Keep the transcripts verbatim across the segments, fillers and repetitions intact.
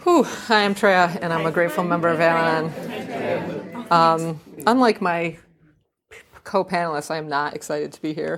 Whew, hi, I'm Treya, and I'm a grateful member of Al-Anon. Um, unlike my co-panelists, I am not excited to be here.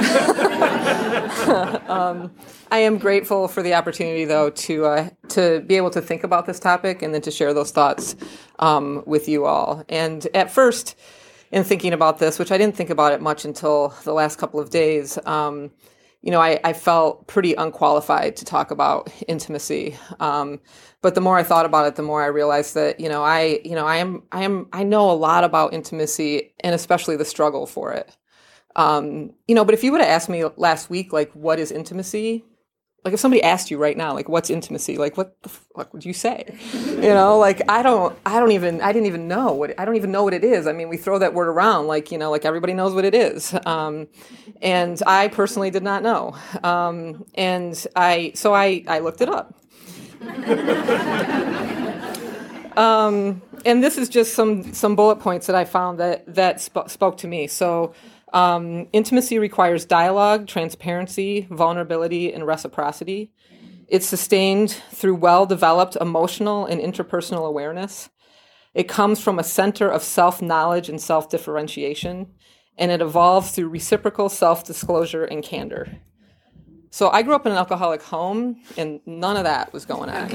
um, I am grateful for the opportunity, though, to uh, to be able to think about this topic and then to share those thoughts um, with you all. And at first, in thinking about this, which I didn't think about it much until the last couple of days, um, you know, I, I felt pretty unqualified to talk about intimacy. Um, but the more I thought about it, the more I realized that, you know, I, you know, I am, I am, I know a lot about intimacy and especially the struggle for it. Um, you know, but if you would have asked me last week, like, what is intimacy? Like, if somebody asked you right now, like, what's intimacy? Like, what the fuck would you say? You know, like, I don't, I don't even, I didn't even know what, I don't even know what it is. I mean, we throw that word around like, you know, like everybody knows what it is. Um, and I personally did not know. Um, and I, so I, I looked it up. um, and this is just some, some bullet points that I found that, that sp- spoke to me. So, Um, intimacy requires dialogue, transparency, vulnerability, and reciprocity. It's sustained through well-developed emotional and interpersonal awareness. It comes from a center of self-knowledge and self-differentiation, and it evolves through reciprocal self-disclosure and candor. So I grew up in an alcoholic home, and none of that was going on.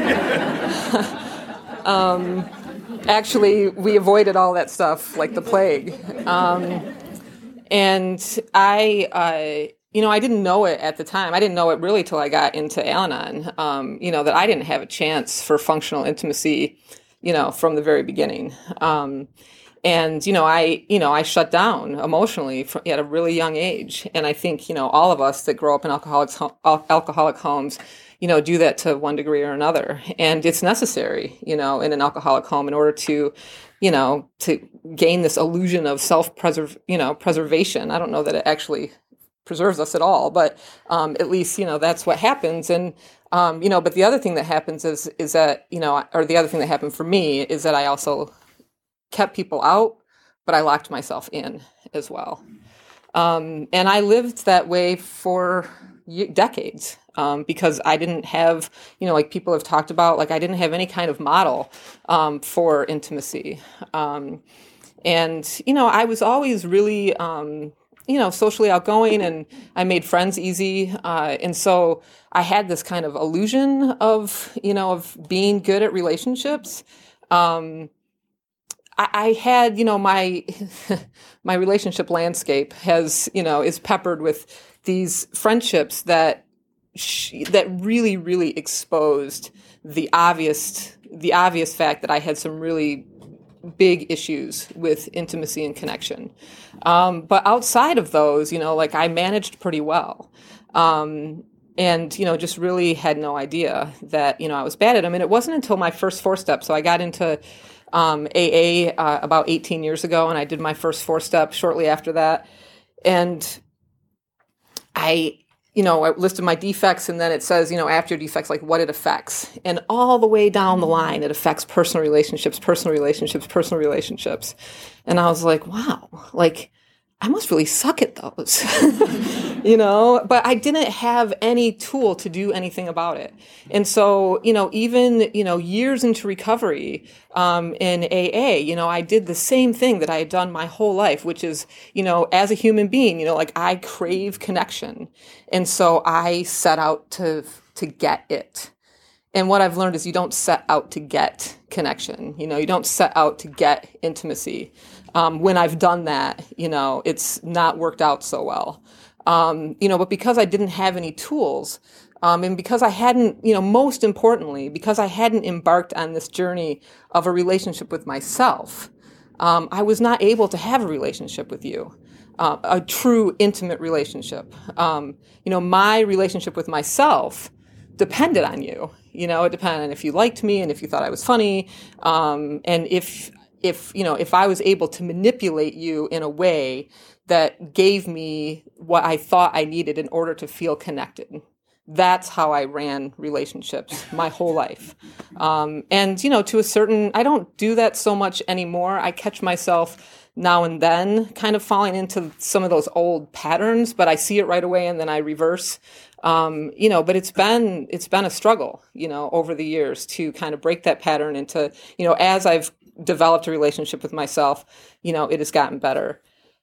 um, actually, we avoided all that stuff like the plague. Um, And I, uh, you know, I didn't know it at the time. I didn't know it really till I got into Al-Anon, um, you know, that I didn't have a chance for functional intimacy, you know, from the very beginning. Um, and, you know, I, you know, I shut down emotionally from, at a really young age. And I think, you know, all of us that grow up in alcoholics, alcoholic homes, you know, do that to one degree or another. And it's necessary, you know, in an alcoholic home in order to, you know, to gain this illusion of self-preserve, you know, preservation. I don't know that it actually preserves us at all, but um, at least, you know, that's what happens. And, um, you know, but the other thing that happens is, is that, you know, or the other thing that happened for me is that I also kept people out, but I locked myself in as well. Um, and I lived that way for decades. Um, because I didn't have, you know, like people have talked about, like I didn't have any kind of model um, for intimacy. Um, and, you know, I was always really, um, you know, socially outgoing and I made friends easy. Uh, and so I had this kind of illusion of, you know, of being good at relationships. Um, I, I had, you know, my, my relationship landscape has, you know, is peppered with these friendships that She, that really, really exposed the obvious, the obvious fact that I had some really big issues with intimacy and connection. Um, but outside of those, you know, like I managed pretty well. Um, and, you know, just really had no idea that, you know, I was bad at them. And it wasn't until my first four step. So I got into um, A A uh, about eighteen years ago, and I did my first four step shortly after that. And I... you know, I listed my defects, and then it says, you know, after defects, like what it affects. And all the way down the line, it affects personal relationships, personal relationships, personal relationships. And I was like, wow, like I must really suck at those, you know, but I didn't have any tool to do anything about it. And so, you know, even, you know, years into recovery um, in A A, you know, I did the same thing that I had done my whole life, which is, you know, as a human being, you know, like I crave connection. And so I set out to to get it. And what I've learned is you don't set out to get connection. You know, you don't set out to get intimacy. Um, when I've done that, you know, it's not worked out so well. Um, you know, but because I didn't have any tools, um, and because I hadn't, you know, most importantly, because I hadn't embarked on this journey of a relationship with myself, um, I was not able to have a relationship with you. Uh, a true intimate relationship. Um, you know, my relationship with myself depended on you. You know, it depended on if you liked me and if you thought I was funny. Um, and if, if, you know, if I was able to manipulate you in a way that gave me what I thought I needed in order to feel connected. That's how I ran relationships my whole life. Um, and, you know, to a certain, I don't do that so much anymore. I catch myself now and then kind of falling into some of those old patterns, but I see it right away and then I reverse. Um, you know, but it's been, it's been a struggle, you know, over the years to kind of break that pattern into, you know, as I've developed a relationship with myself, you know, it has gotten better.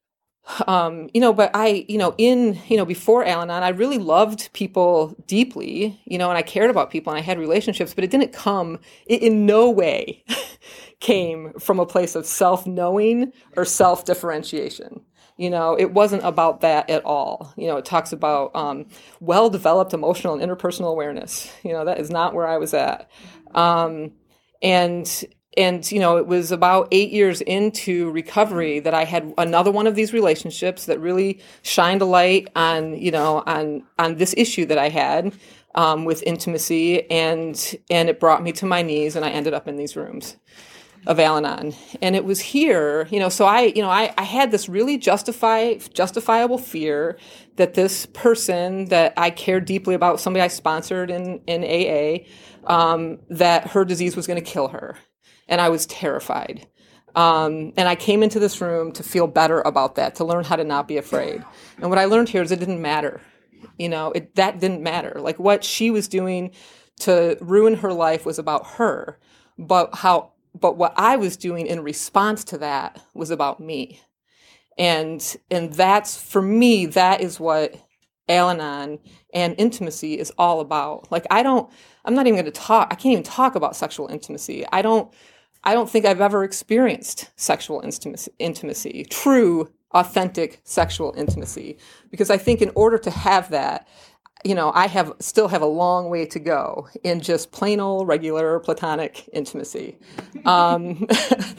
Um, you know, but I, you know, in, you know, before Al-Anon, I really loved people deeply, you know, and I cared about people and I had relationships, but it didn't come, it in no way came from a place of self-knowing or self-differentiation. You know, it wasn't about that at all. You know, it talks about um, well-developed emotional and interpersonal awareness. You know, that is not where I was at. Um, and, and, you know, it was about eight years into recovery that I had another one of these relationships that really shined a light on, you know, on, on this issue that I had um, with intimacy. And, and it brought me to my knees and I ended up in these rooms of Al-Anon. And it was here, you know, so I, you know, I, I had this really justify, justifiable fear that this person that I cared deeply about, somebody I sponsored in, in A A, um, that her disease was going to kill her. And I was terrified. Um, and I came into this room to feel better about that, to learn how to not be afraid. And what I learned here is it didn't matter. You know, it, that didn't matter. Like what she was doing to ruin her life was about her. But how But what I was doing in response to that was about me. And and that's, for me, that is what Al-Anon and intimacy is all about. Like, I don't, I'm not even going to talk, I can't even talk about sexual intimacy. I don't, I don't think I've ever experienced sexual intimacy, intimacy, true, authentic sexual intimacy. Because I think in order to have that, you know, I have still have a long way to go in just plain old regular platonic intimacy. Um,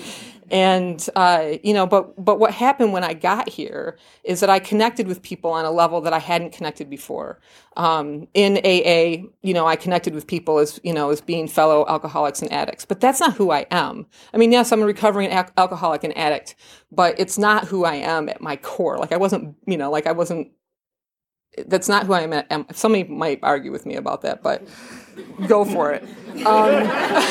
and, uh, you know, but, but what happened when I got here is that I connected with people on a level that I hadn't connected before. Um, in A A, you know, I connected with people as, you know, as being fellow alcoholics and addicts, but that's not who I am. I mean, yes, I'm a recovering al- alcoholic and addict, but it's not who I am at my core. Like I wasn't, you know, like I wasn't, that's not who I am. Somebody might argue with me about that, but go for it. Um,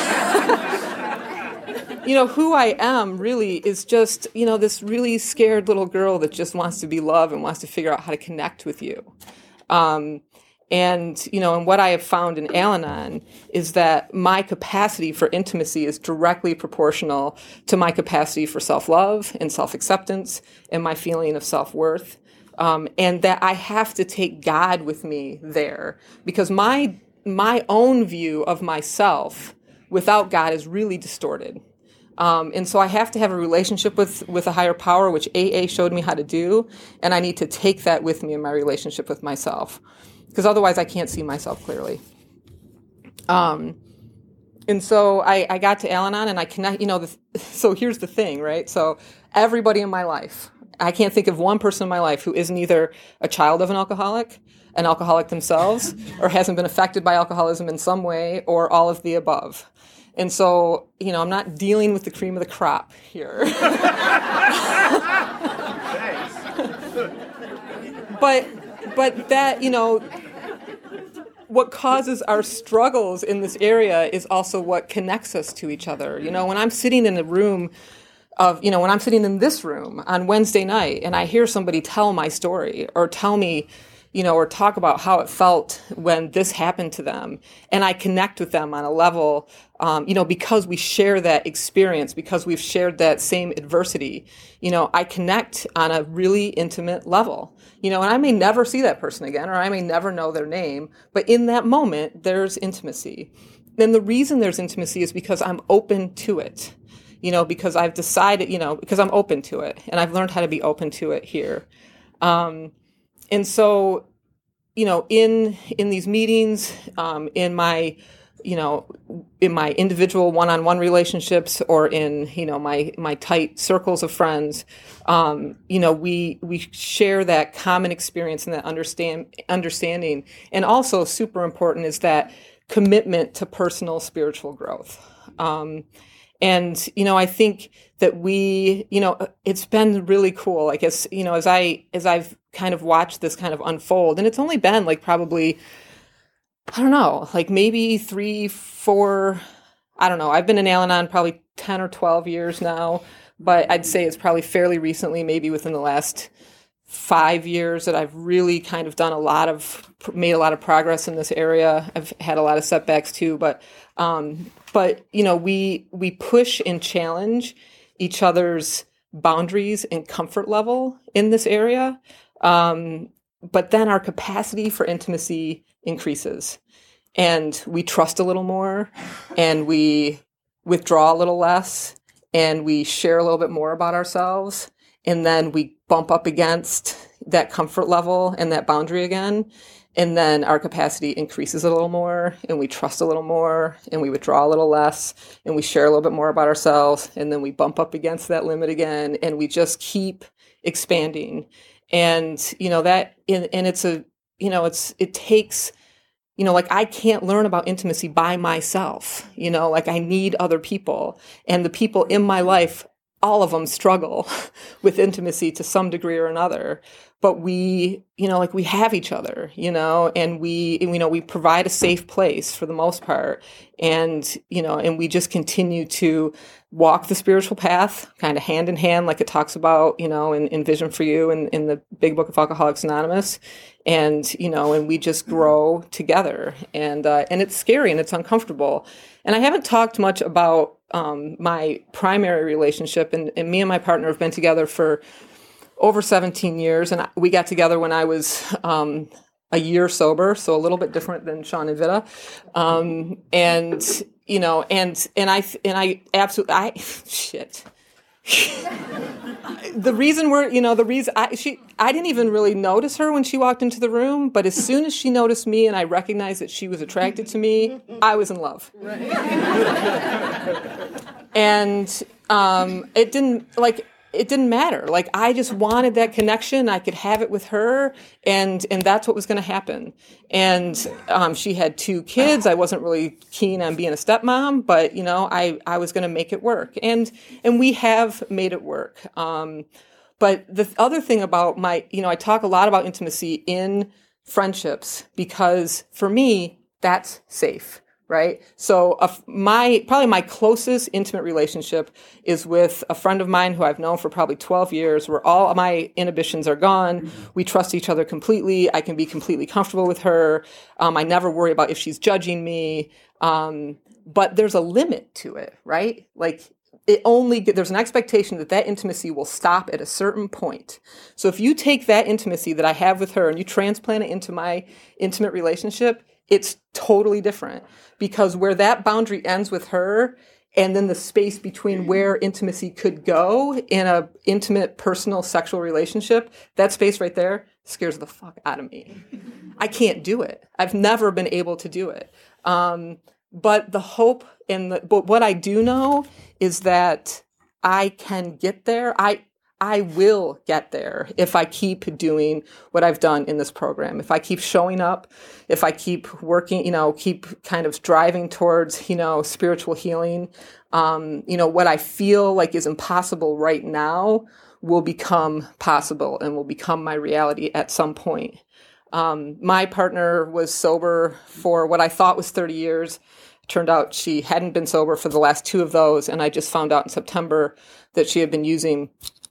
you know, who I am really is just, you know, this really scared little girl that just wants to be loved and wants to figure out how to connect with you. Um, and, you know, and what I have found in Al-Anon is that my capacity for intimacy is directly proportional to my capacity for self-love and self-acceptance and my feeling of self-worth. Um, and that I have to take God with me there, because my my own view of myself without God is really distorted. Um, and so I have to have a relationship with, with a higher power, which A A showed me how to do, and I need to take that with me in my relationship with myself, because otherwise I can't see myself clearly. Um, and so I, I got to Al-Anon, and I connect, you know, the, so here's the thing, right? So everybody in my life, I can't think of one person in my life who isn't either a child of an alcoholic, an alcoholic themselves, or hasn't been affected by alcoholism in some way, or all of the above. And so, you know, I'm not dealing with the cream of the crop here. but, but that, you know, what causes our struggles in this area is also what connects us to each other. You know, when I'm sitting in a room of, you know, when I'm sitting in this room on Wednesday night and I hear somebody tell my story or tell me, you know, or talk about how it felt when this happened to them, and I connect with them on a level, um, you know, because we share that experience, because we've shared that same adversity, you know, I connect on a really intimate level, you know, and I may never see that person again, or I may never know their name, but in that moment, there's intimacy. And the reason there's intimacy is because I'm open to it. You know, because I've decided, you know, because I'm open to it, and I've learned how to be open to it here. Um, and so, you know, in in these meetings, um, in my, you know, in my individual one-on-one relationships, or in, you know, my my tight circles of friends, um, you know, we we share that common experience and that understand understanding, and also super important is that commitment to personal spiritual growth. Um, And, you know, I think that we, you know, it's been really cool. I guess, you know, as I, as I've kind of watched this kind of unfold, and it's only been like probably, I don't know, like maybe three, four, I don't know. I've been in Al-Anon probably ten or twelve years now. but I'd say it's probably fairly recently, maybe within the last five years, that I've really kind of done a lot of, made a lot of progress in this area. I've had a lot of setbacks too, but, um, but, you know, we, we push and challenge each other's boundaries and comfort level in this area. Um, but then our capacity for intimacy increases, and we trust a little more, and we withdraw a little less, and we share a little bit more about ourselves. And then we bump up against that comfort level and that boundary again. And then our capacity increases a little more, and we trust a little more, and we withdraw a little less, and we share a little bit more about ourselves. And then we bump up against that limit again, and we just keep expanding. And, you know, that, and, and it's a, you know, it's, it takes, you know, like I can't learn about intimacy by myself, you know, like I need other people, and the people in my life, all of them struggle with intimacy to some degree or another, but we, you know, like we have each other, you know, and we, you know, we provide a safe place for the most part. And, you know, and we just continue to walk the spiritual path kind of hand in hand, like it talks about, you know, in, in Vision for You and in the Big Book of Alcoholics Anonymous. And, you know, and we just grow together, and, uh, and it's scary and it's uncomfortable. And I haven't talked much about um, my primary relationship, and, and me and my partner have been together for over seventeen years, and we got together when I was um, a year sober, so a little bit different than Sean and Vita. Um, and you know, and and I and I absolutely I shit. The reason we're, you know, the reason I she I didn't even really notice her when she walked into the room, but as soon as she noticed me and I recognized that she was attracted to me, I was in love. And um, it didn't like. It didn't matter. Like, I just wanted that connection. I could have it with her, and and that's what was going to happen. And um, she had two kids. I wasn't really keen on being a stepmom, but you know, I I was going to make it work, and and we have made it work. Um, but the other thing about my, you know, I talk a lot about intimacy in friendships because for me, that's safe. Right. So uh, my probably my closest intimate relationship is with a friend of mine who I've known for probably twelve years, where all of my inhibitions are gone. We trust each other completely. I can be completely comfortable with her. Um, I never worry about if she's judging me. Um, but there's a limit to it. Right. Like it only there's an expectation that that intimacy will stop at a certain point. So if you take that intimacy that I have with her and you transplant it into my intimate relationship, it's totally different, because where that boundary ends with her and then the space between where intimacy could go in a intimate, personal, sexual relationship, that space right there scares the fuck out of me. I can't do it. I've never been able to do it. Um, but the hope and the, but what I do know is that I can get there. I, I will get there if I keep doing what I've done in this program. If I keep showing up, if I keep working, you know, keep kind of driving towards, you know, spiritual healing, um, you know, what I feel like is impossible right now will become possible and will become my reality at some point. Um, my partner was sober for what I thought was thirty years. Turned out she hadn't been sober for the last two of those. And I just found out in September that she had been using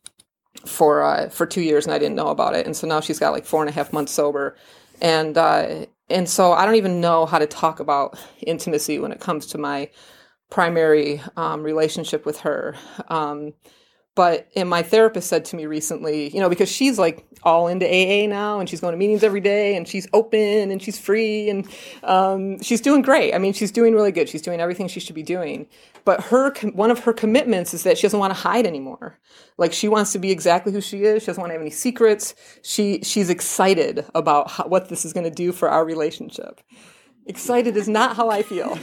for uh, for two years, and I didn't know about it. And so now she's got like four and a half months sober. And uh, and so I don't even know how to talk about intimacy when it comes to my primary um, relationship with her. Um, but and my therapist said to me recently, you know, because she's like all into A A now, and she's going to meetings every day, and she's open, and she's free, and um, she's doing great. I mean, she's doing really good. She's doing everything she should be doing. But her one of her commitments is that she doesn't want to hide anymore. Like, she wants to be exactly who she is. She doesn't want to have any secrets. She she's excited about how, what this is going to do for our relationship. Excited is not how I feel.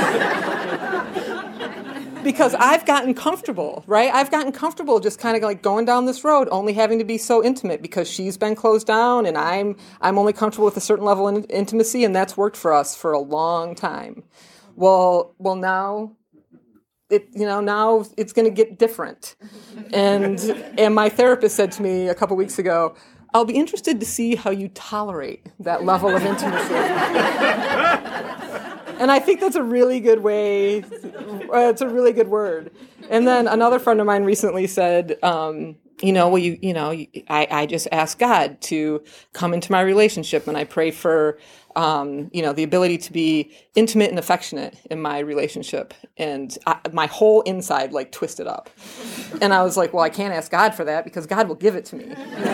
Because I've gotten comfortable, right? I've gotten comfortable just kind of like going down this road, only having to be so intimate because she's been closed down, and I'm I'm only comfortable with a certain level of intimacy, and that's worked for us for a long time. Well, well now, it you know now it's going to get different, and and my therapist said to me a couple weeks ago, I'll be interested to see how you tolerate that level of intimacy. And I think that's a really good way, uh, it's a really good word. And then another friend of mine recently said, um, you know, well, you, you know, I, I just ask God to come into my relationship, and I pray for, um, you know, the ability to be intimate and affectionate in my relationship. And I, my whole inside like twisted up. And I was like, well, I can't ask God for that because God will give it to me. You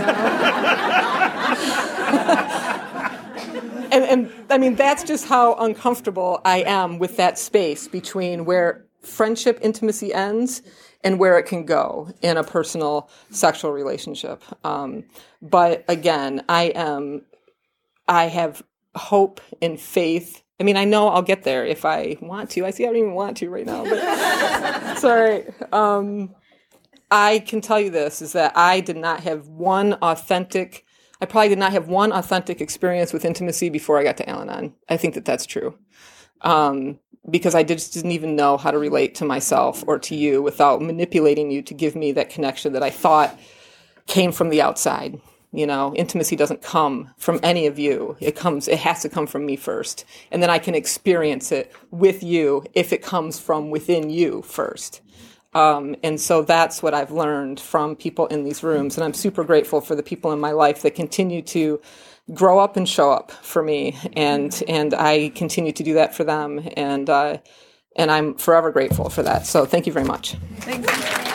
know? And, and I mean, that's just how uncomfortable I am with that space between where friendship intimacy ends and where it can go in a personal sexual relationship. Um, but again, I am, I have hope and faith. I mean, I know I'll get there if I want to. I see I don't even want to right now, but it's all right. Um, I can tell you this, is that I did not have one authentic I probably did not have one authentic experience with intimacy before I got to Al-Anon. I think that that's true. Um, because I just didn't even know how to relate to myself or to you without manipulating you to give me that connection that I thought came from the outside. You know, intimacy doesn't come from any of you. It comes, it has to come from me first. And then I can experience it with you if it comes from within you first. Um, and so that's what I've learned from people in these rooms. And I'm super grateful for the people in my life that continue to grow up and show up for me. And, and I continue to do that for them. And, uh, and I'm forever grateful for that. So thank you very much. Thanks.